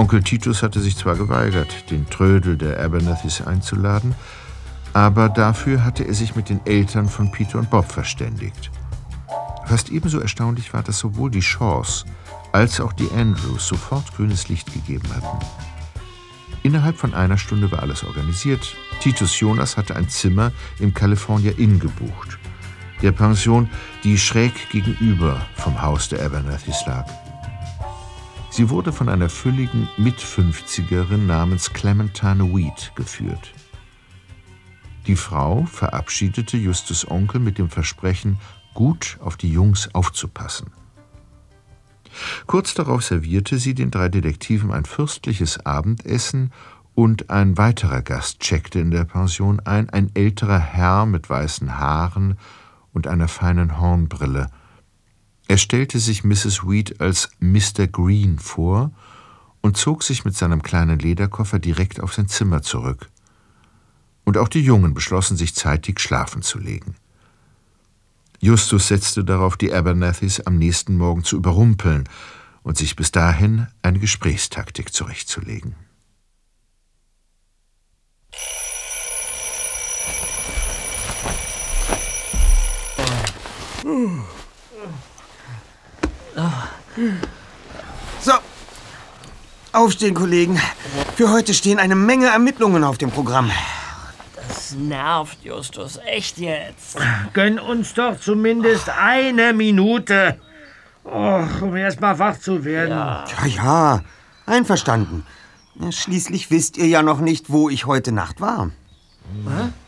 Onkel Titus hatte sich zwar geweigert, den Trödel der Abernethys einzuladen, aber dafür hatte er sich mit den Eltern von Peter und Bob verständigt. Fast ebenso erstaunlich war, dass sowohl die Shaws als auch die Andrews sofort grünes Licht gegeben hatten. Innerhalb von einer Stunde war alles organisiert. Titus Jonas hatte ein Zimmer im California Inn gebucht, der Pension, die schräg gegenüber vom Haus der Abernethys lag. Sie wurde von einer fülligen Mit-50erin namens Clementine Weed geführt. Die Frau verabschiedete Justus' Onkel mit dem Versprechen, gut auf die Jungs aufzupassen. Kurz darauf servierte sie den 3 Detektiven ein fürstliches Abendessen und ein weiterer Gast checkte in der Pension ein älterer Herr mit weißen Haaren und einer feinen Hornbrille. Er stellte sich Mrs. Weed als Mr. Green vor und zog sich mit seinem kleinen Lederkoffer direkt auf sein Zimmer zurück. Und auch die Jungen beschlossen, sich zeitig schlafen zu legen. Justus setzte darauf, die Abernethys am nächsten Morgen zu überrumpeln und sich bis dahin eine Gesprächstaktik zurechtzulegen. So, aufstehen, Kollegen. Für heute stehen eine Menge Ermittlungen auf dem Programm. Das nervt, Justus. Echt jetzt. Gönn uns doch zumindest eine Minute, um erst mal wach zu werden. Ja, einverstanden. Schließlich wisst ihr ja noch nicht, wo ich heute Nacht war.